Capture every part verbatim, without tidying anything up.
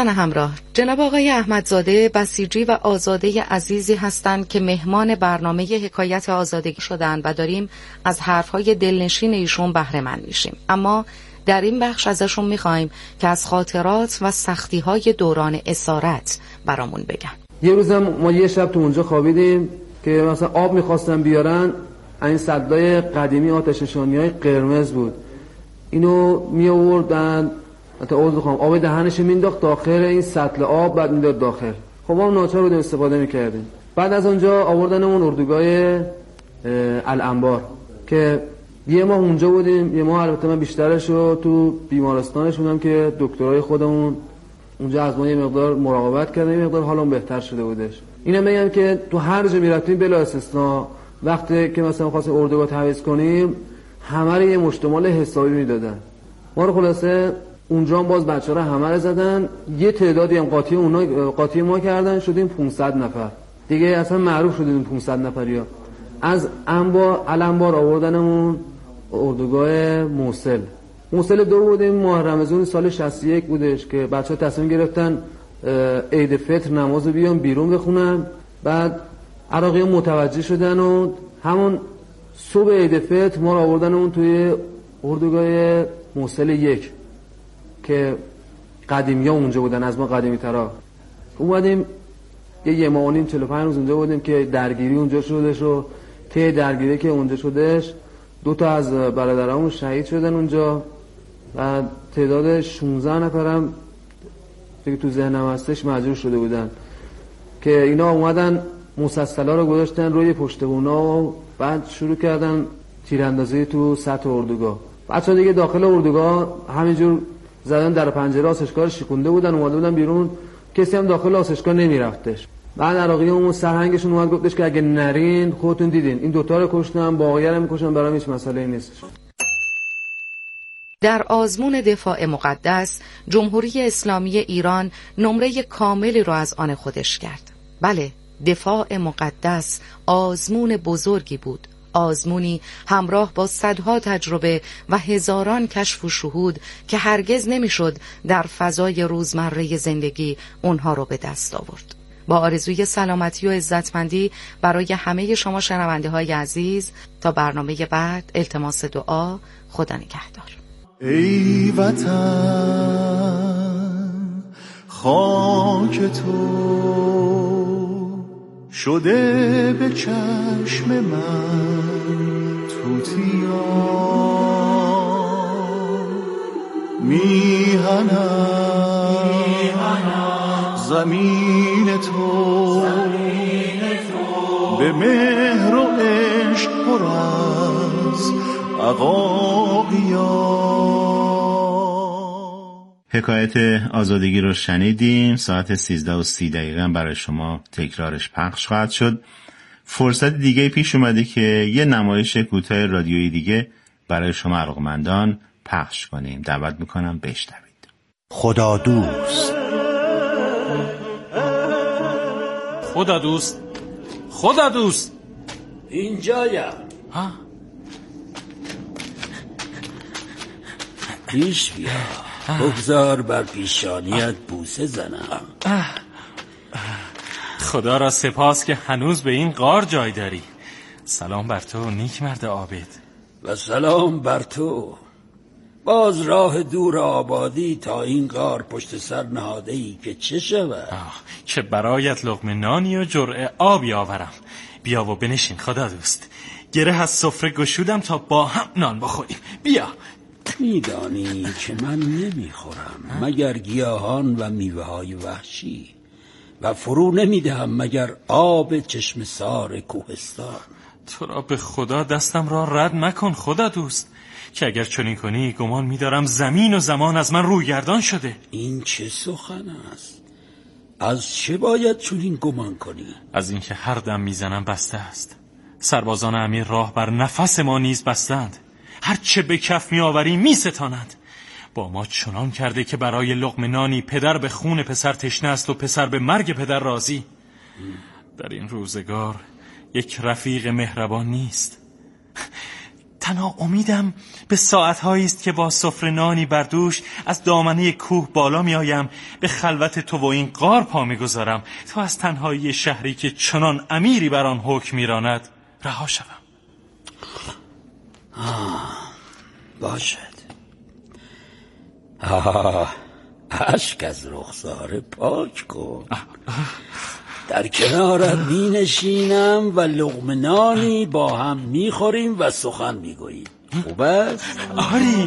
دوستان همراه، جناب آقای احمدزاده بسیجی و آزاده عزیزی هستند که مهمان برنامه حکایت آزادگی شدند و داریم از حرفهای دلنشین ایشون بهره مند میشیم. اما در این بخش ازشون میخوایم که از خاطرات و سختی‌های دوران اسارت برامون بگن. یه روزم ما یه شب تو اونجا خوابیدیم که مثلا آب میخواستن بیارن، این سدای قدیمی آتش نشانی‌های قرمز بود، اینو می آوردن تا عوض بخوام آب دهنش مینداخت داخل این سطل آب، بعد میداد داخل. خب ما ناچار بودیم استفاده میکردیم. بعد از اونجا آوردن اون اردوگاه الانبار که یه ماه اونجا بودیم. یه ماه البته من بیشترش رو تو بیمارستانش بودم که دکترای خودمون اونجا از ما یه مقدار مراقبت کردن، یه مقدار حالم بهتر شده بودش. اینم بگم که تو هر جا میرفتیم بلا استثنا وقتی که مثلا خواستیم اردوگاه تعویض کنیم همه رو یه مشتمال حسابی میدادن. ما رو خلاصه اونجا هم باز بچه‌ها همه رو زدن، یه تعدادی هم قاطی اونا قاطی ما کردن، شدیم پانصد نفر دیگه. اصلا معروف شدیم پانصد نفریا. از انبار الانبار آوردنمون اردوگاه موصل. موصل دو بودیم. ماه رمضان سال شصت و یک بودش که بچه‌ها تصمیم گرفتن عید فطر نماز بیان بیرون بخونن. بعد عراقی‌ها متوجه شدن و همون صبح عید فطر ما رو آوردنمون توی اردوگاه موصل یک که قدیمی‌ها اونجا بودن، از ما قدیمی‌ترا. اومدیم یه یه ماه و نیم چهل و پنج روز اونجا بودیم که درگیری اونجا شدش و ته درگیری که اونجا شدش دو تا از برادرامون شهید شدن اونجا و تعداد شانزده نفرم دیگه تو ذهنم هستش مجروح شده بودن که اینا اومدن مسلسلا رو گذاشتن روی پشتبونا و بعد شروع کردن تیراندازی تو سطح اردوگاه. بچه‌ها دیگه داخل اردوگاه همینجور زدن در پنجره آسایشگاه شکونده بودن، اومده بودن بیرون، کسی هم داخل آسایشگاه نمیرفتش. بعد عراقی‌ها سرهنگشون اومد گفتش که اگه نرین خودتون دیدین این دوتا رو کشتن، باقی رو می‌کشن، برام هیچ مسئله‌ای نیست. در آزمون دفاع مقدس جمهوری اسلامی ایران نمره کاملی را از آن خودش کرد. بله، دفاع مقدس آزمون بزرگی بود، آزمونی همراه با صدها تجربه و هزاران کشف و شهود که هرگز نمیشد در فضای روزمره زندگی اونها رو به دست آورد. با آرزوی سلامتی و عزتمندی برای همه شما شنونده های عزیز، تا برنامه بعد التماس دعا. خدا نگهدار. ای وطن خاک تو شده به چشم من توتیا، میهنم زمین تو به مهر و عشق پر از عقاقیا. حکایت آزادگی رو شنیدیم. ساعت سیزده و سی دقیقه برای شما تکرارش پخش خواهد شد. فرصت دیگه پیش اومده که یه نمایش کوتاه رادیویی دیگه برای شما علاقه‌مندان پخش کنیم. دعوت میکنم بشنوید. خدا دوست. خدا دوست خدا دوست اینجایم. ها؟ پیش بیا، بگذار بر پیشانیت بوسه زنم. خدا را سپاس که هنوز به این غار جای داری. سلام بر تو نیک مرد عابد. و سلام بر تو. باز راه دور آبادی تا این غار پشت سر نهاده ای که چه شود؟ که برایت لقمه نانی و جرعه آبی آورم. بیا و بنشین خدا دوست. گره از سفره گشودم تا با هم نان بخوریم. بیا. میدانی که من نمیخورم مگر گیاهان و میوه های وحشی و فرو نمیدهم مگر آب چشم سار کوهستان. تو را به خدا دستم را رد مکن خدا دوست، که اگر چنین کنی گمان می‌دارم زمین و زمان از من رویگردان شده. این چه سخن است؟ از چه باید چنین گمان کنی؟ از اینکه هر دم میزنم بسته است. سربازان امیر راه بر نفس ما نیز بستند. هر چه به کف میآوری میستانند. با ما چنان کرده که برای لقمه نانی پدر به خون پسر تشنه است و پسر به مرگ پدر راضی. در این روزگار یک رفیق مهربان نیست. تنها امیدم به ساعتهایی است که با سفره نانی بر دوش از دامنه کوه بالا می آیم، به خلوت تو و این غار پا می گذارم تا از تنهایی شهری که چنان امیری بر آن حکم می راند رها شوم. آه باشد. آه اشک از رخسار پاک کن. در کنارت می نشینم و لقمه نانی با هم می خوریم و سخن می گوییم. خوب است؟ آری.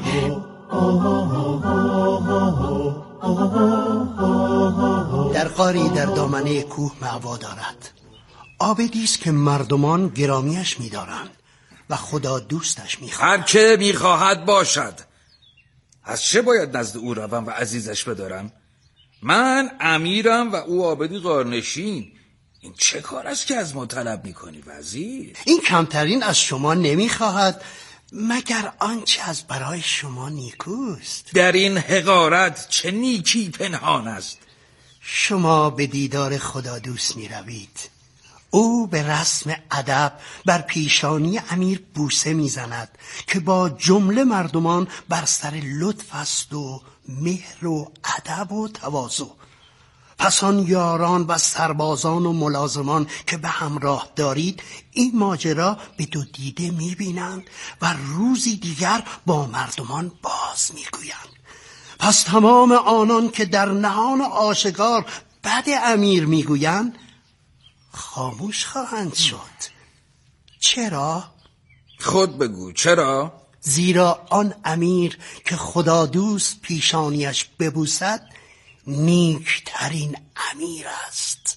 در غاری در دامنه کوه مأوا دارد. آبدی است که مردمان گرامیش می دارند و خدا دوستش می خواهد. هر که می خواهد باشد. از چه باید نزد او روم و عزیزش بدارم؟ من امیرم و او عابدی غارنشین. این چه کار است که از ما طلب میکنی وزیر؟ این کمترین از شما نمیخواهد مگر آنچه از برای شما نیکوست. در این حقارت چه نیکی پنهان است؟ شما به دیدار خدا دوست میروید. او به رسم ادب بر پیشانی امیر بوسه میزند که با جمله مردمان بر سر لطف است و مهر و ادب و تواضع. پس آن یاران و سربازان و ملازمان که به همراه دارید این ماجرا به دو دیده میبینند و روزی دیگر با مردمان باز میگویند. پس تمام آنان که در نهان آشکار بد امیر میگویند خاموش خواهند شد. چرا؟ خود بگو چرا؟ زیرا آن امیر که خدا دوست پیشانیش ببوسد نیکترین امیر است.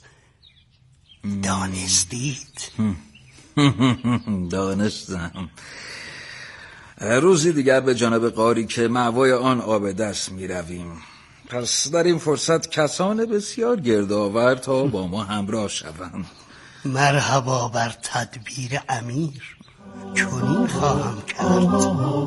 دانستید؟ دانستم. روزی دیگر به جانب غاری که مأوای آن عابد است می رویم. پس در این فرصت کسان بسیار گردآور تا با ما همراه شوند. مرحبا بر تدبیر امیر. چنین خواهم کرد.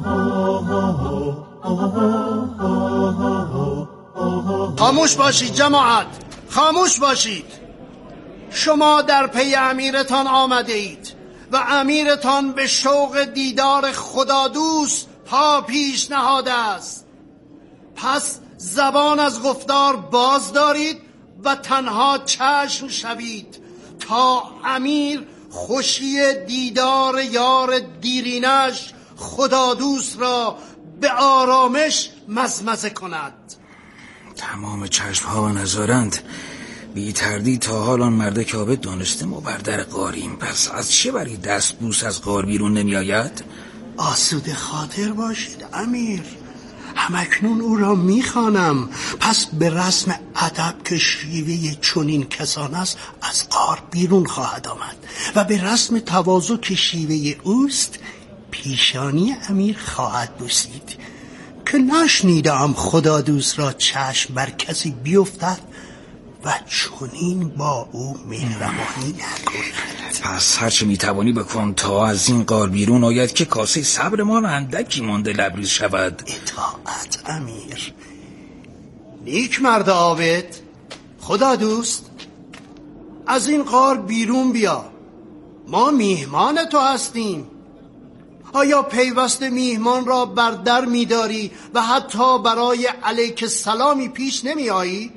خاموش باشید جماعت، خاموش باشید. شما در پی امیرتان آمده اید و امیرتان به شوق دیدار خدا دوست پا پیش نهاده است. پس زبان از گفتار باز دارید و تنها چشم شوید تا امیر خوشی دیدار یار دیرینش خدا دوست را به آرامش مزمزه کند. تمام چشم ها نظارند. بی تردید تا حال آن مرد که عابد دانسته ما بر در غاریم. پس از چه بری دست بوس از غار بیرون نمی آید؟ آسوده خاطر باشید امیر. همکنون او را میخوانم. پس به رسم ادب که شیوه چنین کسان است از غار بیرون خواهد آمد و به رسم تواضع که شیوه اوست پیشانی امیر خواهد بوسید. که نشنیدم خدا دوست را چشم بر کسی بیفتد و چنین با او مهربانی نکند. پس هرچه میتوانی بکن تا از این غار بیرون آید که کاسه صبر ما اندکی مانده لبریز شود. اطاعت امیر. نیک مرد عابد، خدا دوست، از این غار بیرون بیا. ما میهمان تو هستیم. آیا پیوست میهمان را بر در می‌داری و حتی برای علیک سلامی پیش نمی آیی؟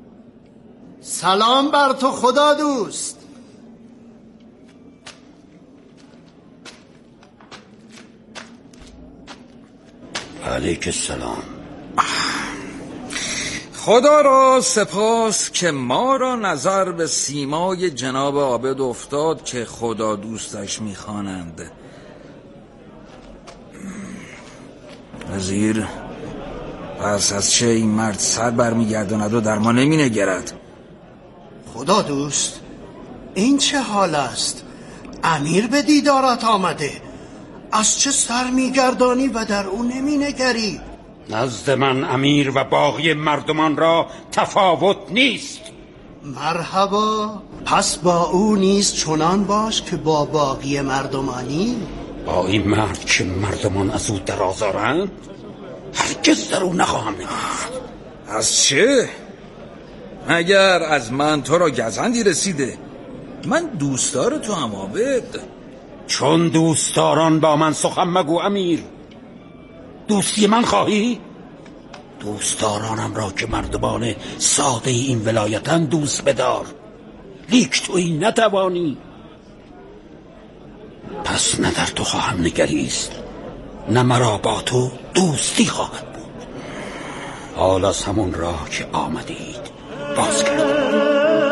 سلام بر تو خدا دوست. علیک السلام. خدا را سپاس که ما را نظر به سیمای جناب عابد افتاد که خدا دوستش می‌خوانند. وزیر، پس از چه این مرد سر برمیگرداند و در ما نمی نگرد؟ خدا دوست، این چه حال است؟ امیر به دیدارت آمده. از چه سر میگردانی و در او نمی نگری؟ نزد من امیر و باقی مردمان را تفاوت نیست. مرحبا. پس با او نیز چنان باش که با باقی مردمانی. با این مرد که مردمان از او در آزارند هرگز در او نخواهم نگرفت. از چه؟ اگر از من تو را گزندی رسیده؟ من دوستدار تو هم عابد. چون دوستداران با من سخن مگو امیر. دوستی من خواهی؟ دوستدارانم را که مردمان ساده این ولایتن دوست بدار، لیک تویی نتوانی. پس نه در تو خواهم نگریست، نه مرا با تو دوستی خواهد بود. حال از همون راه که آمدید باز کردم.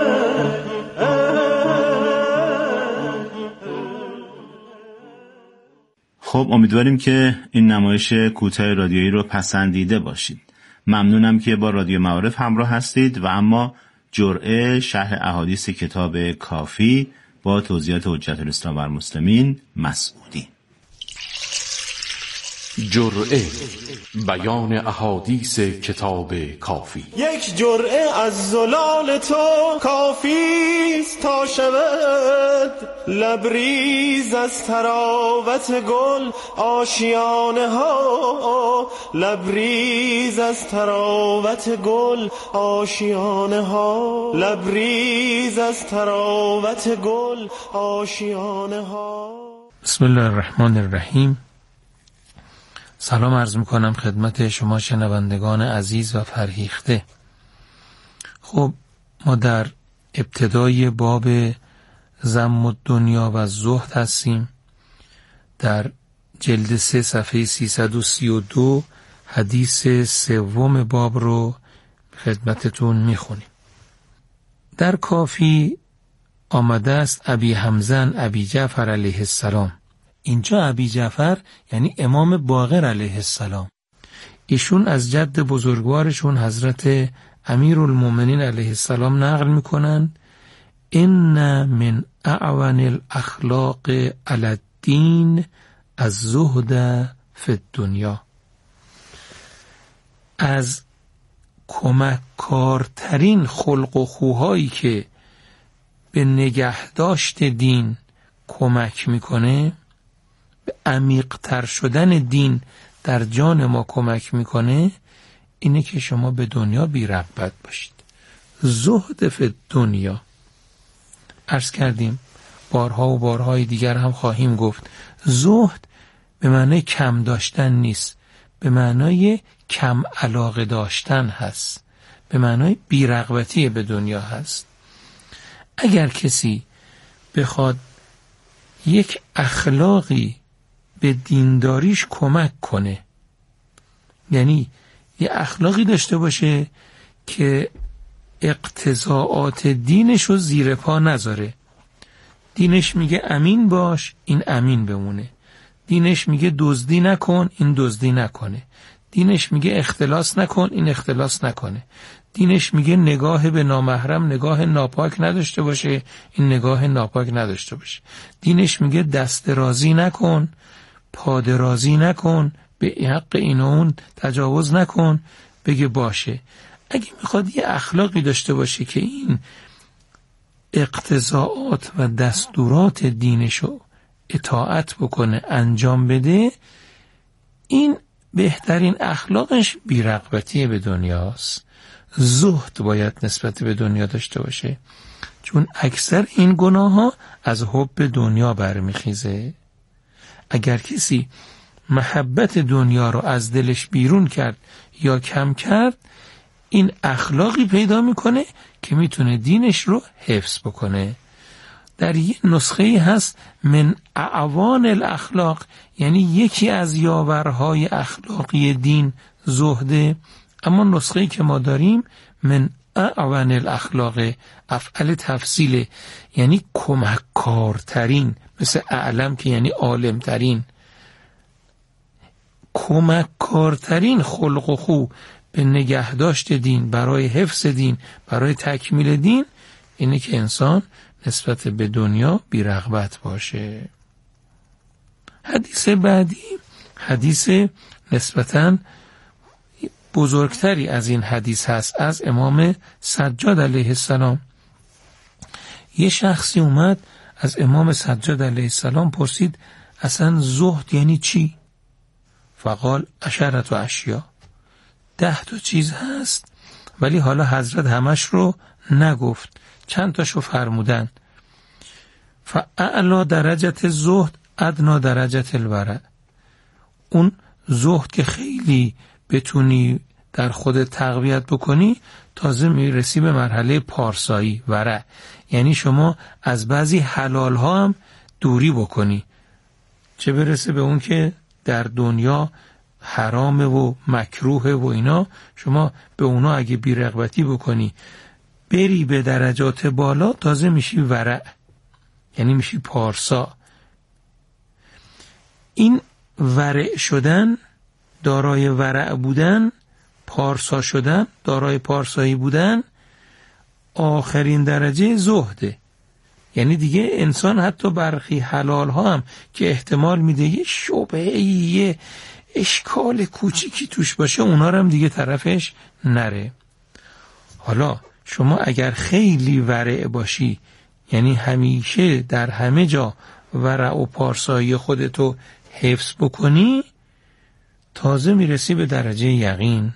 خب امیدواریم که این نمایش کوتاه رادیویی رو پسندیده باشید. ممنونم که با رادیو معارف همراه هستید و اما جرعه شرح احادیث کتاب کافی با توضیحات حجت الاسلام و المسلمین مسعودی. جرعه بیان احادیث کتاب کافی. یک جرعه از زلال تو کافیست تا شود لبریز از تراوت گل آشیانه ها، لبریز از تراوت گل آشیانه ها، لبریز از تراوت گل آشیانه ها. بسم الله الرحمن الرحیم. سلام عرض میکنم خدمت شما شنوندگان عزیز و فرهیخته. خب ما در ابتدای باب ذم الدنیا و زهد هستیم. در جلد سه صفحه سیصد و سی و دو حدیث سوم باب رو خدمتتون میخونیم. در کافی آمده است ابی حمزه ابی جعفر علیه السلام. اینجا ابی جعفر یعنی امام باقر علیه السلام. ایشون از جد بزرگوارشون حضرت امیرالمومنین علیه السلام نقل میکنن ان من اعون الاخلاق علی الدین از زهد فی الدنیا. از کمککارترین خلق و خوهایی که به نگهداشت دین کمک میکنه، به عمیق‌تر شدن دین در جان ما کمک میکنه، اینه که شما به دنیا بی رغبت باشید. زهد فی دنیا عرض کردیم، بارها و بارهای دیگر هم خواهیم گفت. زهد به معنای کم داشتن نیست، به معنای کم علاقه داشتن هست، به معنای بی رغبتی به دنیا هست. اگر کسی بخواد یک اخلاقی به دینداریش کمک کنه، یعنی یه اخلاقی داشته باشه که اقتضاعات دینش رو زیر پا نذاره. دینش میگه امین باش، این امین بمونه. دینش میگه دزدی نکن، این دزدی نکنه. دینش میگه اختلاس نکن، این اختلاس نکنه. دینش میگه نگاه به نامحرم نگاه ناپاک نداشته باشه، این نگاه ناپاک نداشته باشه. دینش میگه دست درازی نکن، پا درازی نکن، به حق این و اون تجاوز نکن، بگه باشه. اگه میخواد یه اخلاقی داشته باشه که این اقتضاعات و دستورات دینشو اطاعت بکنه، انجام بده، این بهترین اخلاقش بی‌رغبتی به دنیاست. زهد باید نسبت به دنیا داشته باشه، چون اکثر این گناه ها از حب دنیا برمیخیزه. اگر کسی محبت دنیا رو از دلش بیرون کرد یا کم کرد، این اخلاقی پیدا میکنه که میتونه دینش رو حفظ بکنه. در یه نسخه هست من اعوان الاخلاق، یعنی یکی از یاورهای اخلاقی دین زهده، اما نسخه‌ای که ما داریم من اعوان الاخلاق، افعل تفصیل، یعنی کمککارترین، مثل اعلم که یعنی عالمترین. کمککارترین خلق و خو به نگهداشت دین، برای حفظ دین، برای تکمیل دین، اینه که انسان نسبت به دنیا بی رغبت باشه. حدیث بعدی حدیث نسبتاً بزرگتری از این حدیث هست، از امام سجاد علیه السلام. یه شخصی اومد از امام سجاد علیه السلام پرسید اصلا زهد یعنی چی؟ فقال عشرت و اشیا، ده تا چیز هست، ولی حالا حضرت همش رو نگفت، چند تاشو فرمودن. فاعلی درجت زهد ادنا درجت الورع. اون زهد که خیلی بتونی در خود تقویت بکنی، تازه میرسی به مرحله پارسایی، ورع. یعنی شما از بعضی حلال ها هم دوری بکنی، چه برسه به اون که در دنیا حرامه و مکروهه و اینا، شما به اونا اگه بی‌رغبتی بکنی بری به درجات بالا، تازه میشی ورع، یعنی میشی پارسا. این ورع شدن، دارای ورع بودن، پارسا شدن، دارای پارسایی بودن، آخرین درجه زهده. یعنی دیگه انسان حتی برخی حلال ها هم که احتمال میده یه شبهه، یه اشکال کوچیکی توش باشه، اونا رو هم دیگه طرفش نره. حالا شما اگر خیلی ورع باشی، یعنی همیشه در همه جا ورع و پارسایی خودتو حفظ بکنی، تازه میرسی به درجه یقین.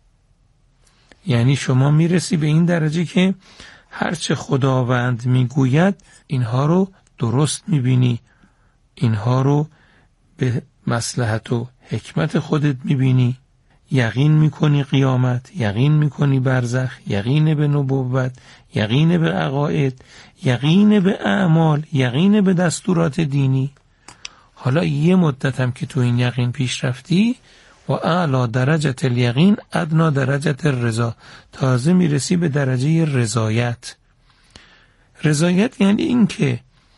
یعنی شما میرسی به این درجه که هرچه خداوند میگوید اینها رو درست میبینی، اینها رو به مصلحت و حکمت خودت میبینی، یقین میکنی قیامت، یقین میکنی برزخ، یقین به نبوت، یقین به عقاید، یقین به اعمال، یقین به دستورات دینی. حالا یه مدت هم که تو این یقین پیش رفتی، و اعلی درجت الیقین ادنا درجت الرضا، تازه میرسی به درجه رضایت. رضایت یعنی این که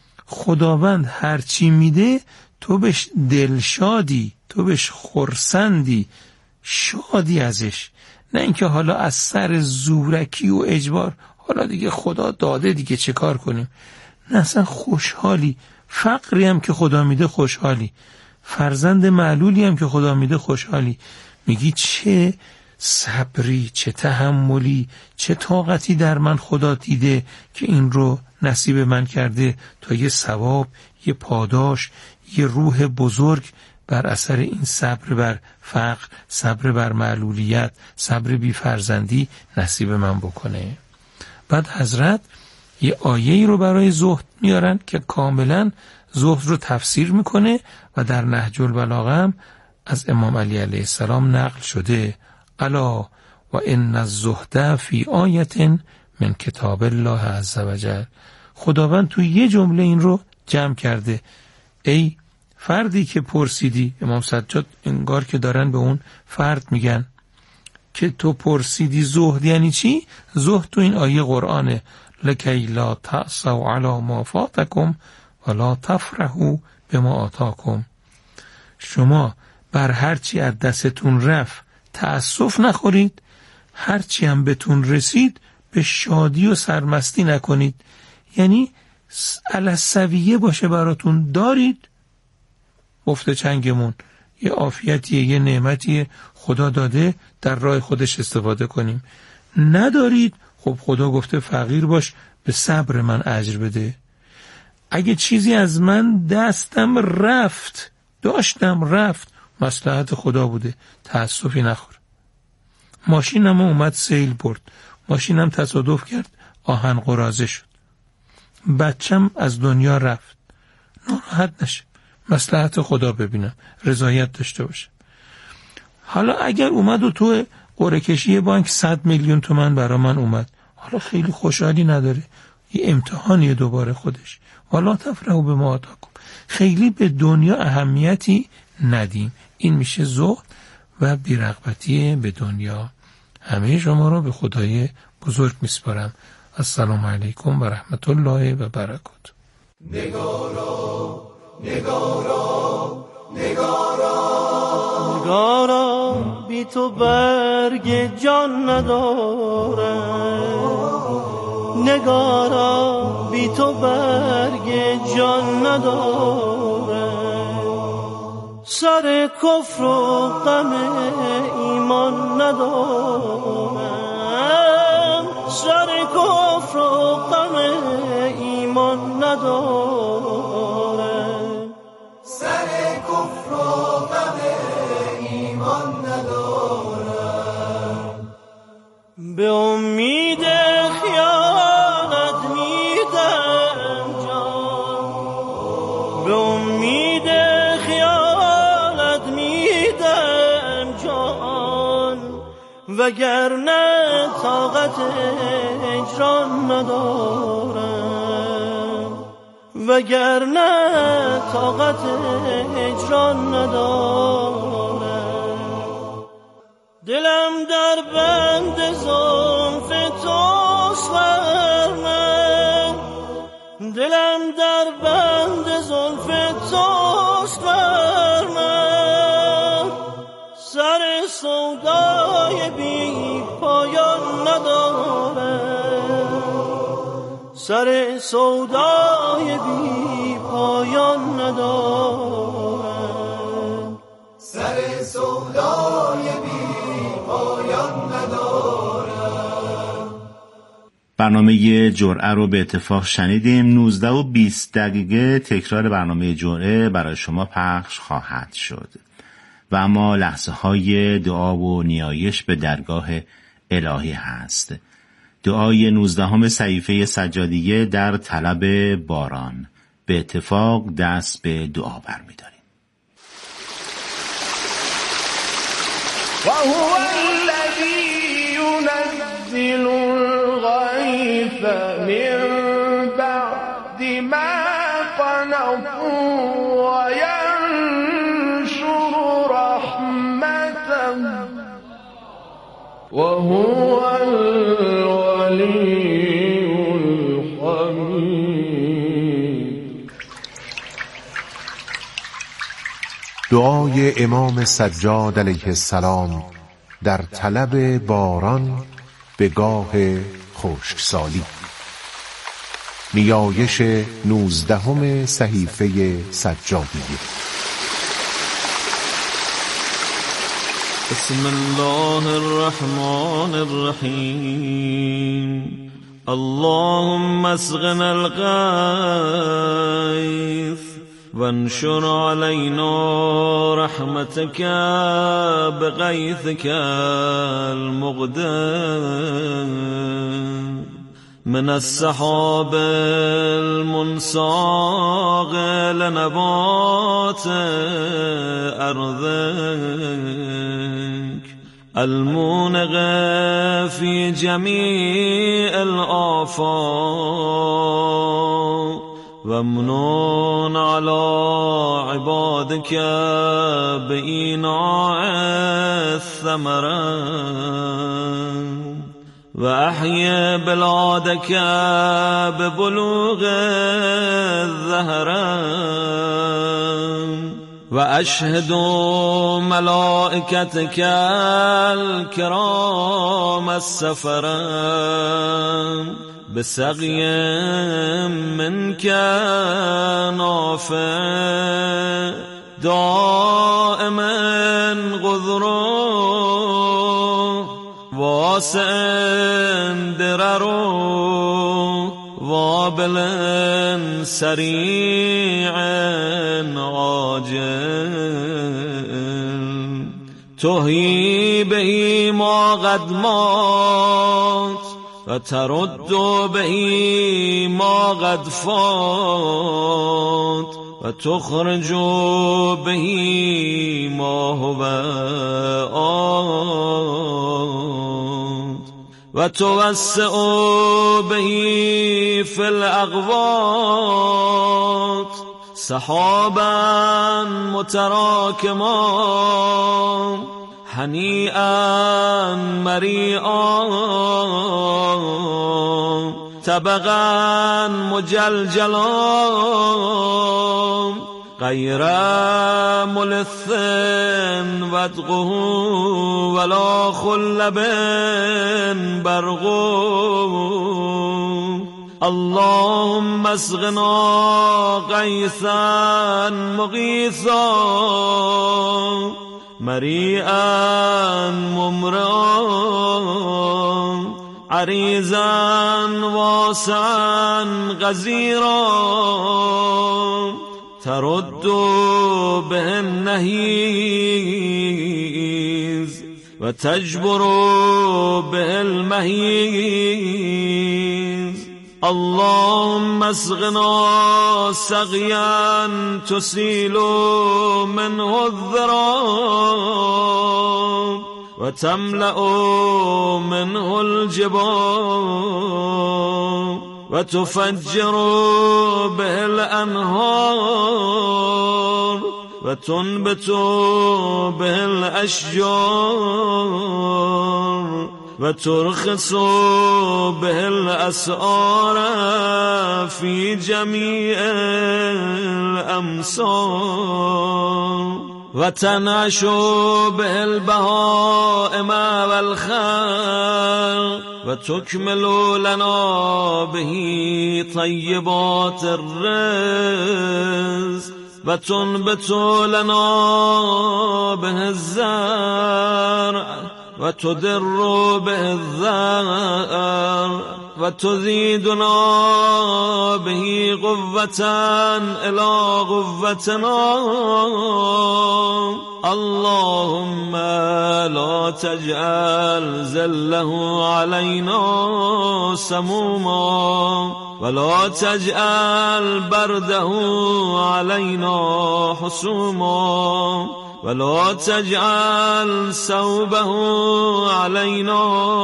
خداوند هرچی میده تو بهش دلشادی، تو بهش خرسندی، شادی ازش، نه اینکه حالا از سر زورکی و اجبار حالا دیگه خدا داده دیگه چه کار کنیم، نه، اصلا خوشحالی. فقری هم که خدا میده خوشحالی، فرزند معلولی هم که خدا میده خوشحالی. میگی چه صبری، چه تحملی، چه طاقتی در من خدا دیده که این رو نصیب من کرده تا یه ثواب، یه پاداش، یه روح بزرگ بر اثر این صبر بر فقر، صبر بر معلولیت، صبر بی فرزندی نصیب من بکنه. بعد حضرت یه آیه‌ای رو برای زهد میارن که کاملا زهد رو تفسیر میکنه و در نهج البلاغه هم از امام علی علیه السلام نقل شده: الا و ان الزهد فی آیت من کتاب الله عز وجل. خداوند تو یه جمله این رو جمع کرده. ای فردی که پرسیدی، امام سجاد انگار که دارن به اون فرد میگن که تو پرسیدی زهد یعنی چی؟ زهد تو این آیه قرآنه: لکی لا تأسوا علی ما فاتکم ولا تفرحوا بما آتاکم. شما بر هرچی از دستتون رفت تأسف نخورید، هرچی هم بهتون رسید به شادی و سرمستی نکنید. یعنی السویه باشه براتون، دارید گفته چنگمون، یه عافیتیه، یه نعمتیه خدا داده، در راه خودش استفاده کنیم. ندارید، خب خدا گفته فقیر باش، به صبر من اجر بده. اگه چیزی از من دستم رفت، داشتم رفت، مصلحت خدا بوده، تأسفی نخور. ماشینم اومد سیل برد، ماشینم تصادف کرد آهن قراضه شد، بچم از دنیا رفت، ناراحت نشه، مصلحت خدا ببینم، رضایت داشته باشه. حالا اگر اومد و تو قرعه کشی بانک صد میلیون تومان برا من اومد، حالا خیلی خوشحالی نداره، یه امتحانیه دوباره خودش. والا تفرحوا بما آتاکم. خیلی به دنیا اهمیتی ندیم، این میشه زهد و بی‌رغبتی به دنیا. همه شما رو به خدای بزرگ میسپارم. السلام علیکم و رحمت الله و برکاته. نگارا نگارا نگارا نگارا بی تو برگ جان نداره، نگارا بی تو برگ جان نداره، سر کفر و غم ایمان ندارم، سر کفر و غم ایمان ندارم، سر کفر و غم ایمان ندارم، به امید خیانت میدم جان، به امید وگرنه طاقت هجران ندارم، وگرنه طاقت هجران ندارم. دلم در بند زلف توست ورنه، دلم در بند زلف توست ورنه، سر سودای بی پایان ندارم، سر سودای بی پایان ندارم، سر سودای بی پایان ندارم. برنامه جرعه رو به اتفاق شنیدیم. نوزده و بیست دقیقه تکرار برنامه جرعه برای شما پخش خواهد شد و اما لحظه های دعا و نیایش به درگاه الهی هست. دعای نوزدهم صحیفه سجادیه در طلب باران. به اتفاق دست به دعا برمی‌داریم. و هو الذی ينزل الغیث من بعد ما قنطوا و ینشر رحمته و هو الولی الحمید. دعای امام سجاد علیه السلام در طلب باران به گاه خشکسالی. نیایش نوزدهم صحیفه سجادیه. بسم الله الرحمن الرحیم. اللهم اسقنا الغیث وانشر علينا رحمتك بغيثك المقدم من السحاب المنساق لنبات أرضك المونغ في جميع الآفاق وامنون على عبادك بإيناع الثمرات وأحيي بلادك ببلوغ الزهران وأشهد ملائكتك الكرام السفران بسقي منك نافع دائما غذرا واسع دررا وابل سريع عاجل تحيي به ما قد مات وترد به ما قد فات وتخرج به ما هو آت وتوسع به في الأغواط سحابا متراكما هنيئا مريئا طبقا مجلجلا غير ملث ودغه ولا خلب برغو اللهم اسقنا غيثا مغيثا مريئا ممرا عريزا واسعا غزيرا ترد به النهيز وتجبر به المهيز اللهم اسقنا سقيا تسيل منه الذراب و تملأ منه الجبال و تفجر به الانهار و تنبت به الاشجار و ترخص به الاسعار فی جمیع الامصار و تنعش به البهائم والخلق و تکمل لنا به طیبات الرزق و تنبت لنا به الزرع و تدر به الذر و تزیدنا به قوة الى قوتنا. اللهم لا تجعل ذله علينا سموما ولا تجعل برده علينا حسوما ولا تجعل ثوبه علينا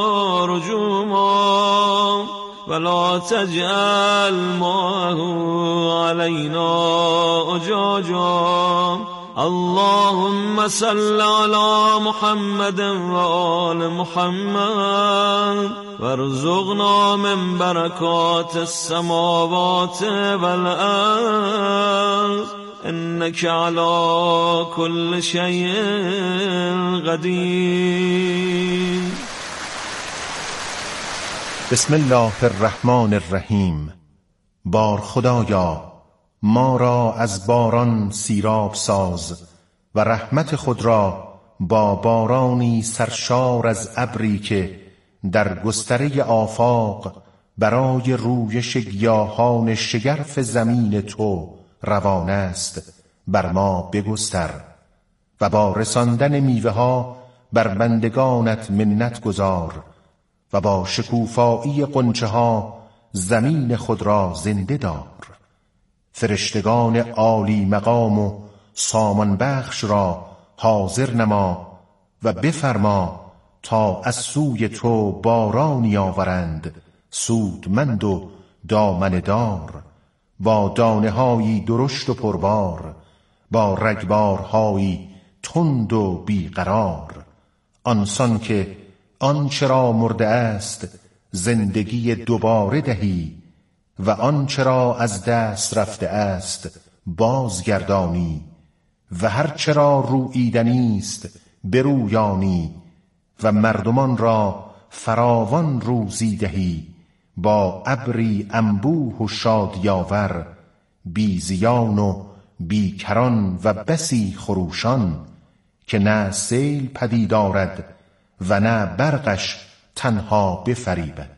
رجوما ولا تجعل ماءه علينا أجاجا. اللهم صل على محمد وآل محمد وارزقنا من بركات السماوات والأرض إنك على كل شيء قدير. بسم الله الرحمن الرحیم. بار خدایا ما را از باران سیراب ساز و رحمت خود را با بارانی سرشار از ابری که در گستره آفاق برای رویش گیاهان شگرف زمین تو روان است بر ما بگستر و با رساندن میوه ها بر بندگانت منت گذار و با شکوفایی غنچه ها زمین خود را زنده دار. فرشتگان عالی مقام و سامان بخش را حاضر نما و بفرما تا از سوی تو بارانی آورند سودمند و دامنه دار با دانه هایی درشت و پربار با رگبارهایی تند و بیقرار. آنسان که آنچه را مرده است زندگی دوباره دهی و آنچه را از دست رفته است بازگردانی و هر چه را روییدنی است برویانی و مردمان را فراوان روزی دهی با ابری انبوه و شادیاور بی زیان و بی کران و بسی خروشان که نه سیل پدید آرد و نه برقش تنها بفریبد.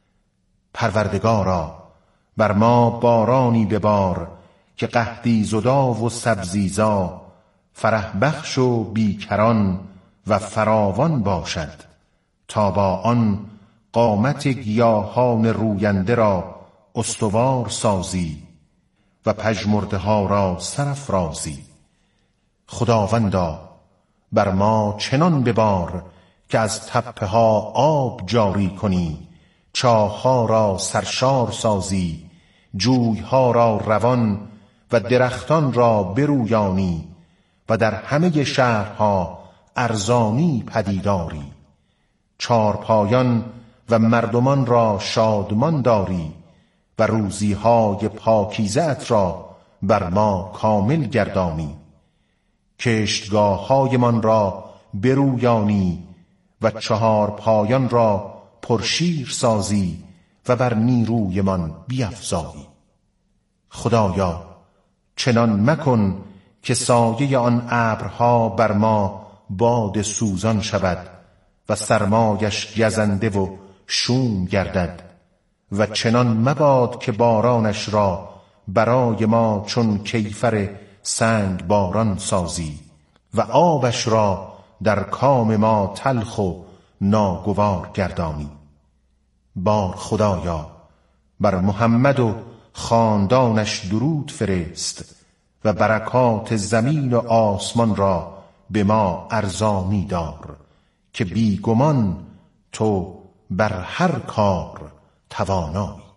پروردگارا بر ما بارانی ببار که قحطی زدا و سبزیزا فرح بخش و بیکران و فراوان باشد تا با آن قامت گیاهان روینده را استوار سازی و پژمرده ها را سرافرازی. خداوندا بر ما چنان ببار که از تپه ها آب جاری کنی، چاه‌ها را سرشار سازی، جوی‌ها را روان و درختان را برویانی و در همه شهرها ارزانی پدیداری. چارپایان و مردمان را شادمان داری و روزی‌های پاکیزه‌ات را بر ما کامل گردانی. کشتگاه‌هایمان را برویانی و چهار پایان را پرشیر سازی و بر نیرویمان بیفزایی. خدایا چنان مکن که سایه آن ابرها بر ما باد سوزان شود و سرمایش گزنده و شوم گردد و چنان مباد که بارانش را برای ما چون کیفر سنگ باران سازی و آبش را در کام ما تلخ و ناگوار گردانی. بار خدایا بر محمد و خاندانش درود فرست و برکات زمین و آسمان را به ما ارزانی دار که بیگمان تو بر هر کار توانایی.